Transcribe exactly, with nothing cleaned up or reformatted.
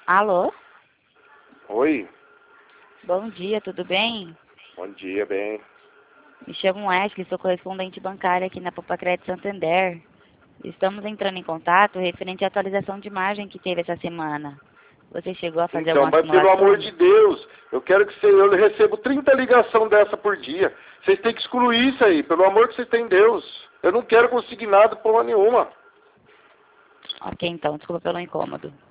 Alô? Oi, Bom dia, tudo bem? bom dia, bem. Me chamo Wesley, sou correspondente bancária aqui na Poupa Crédito Santander. Estamos entrando em contato referente à atualização de margem que teve essa semana. Você chegou a fazer Então, alguma mas pelo simulação? amor de Deus, eu quero que você, eu recebo trinta ligações dessa por dia. Vocês têm que excluir isso aí, pelo amor que vocês têm em Deus. Eu não quero conseguir nada porra nenhuma. Ok, então, desculpa pelo incômodo.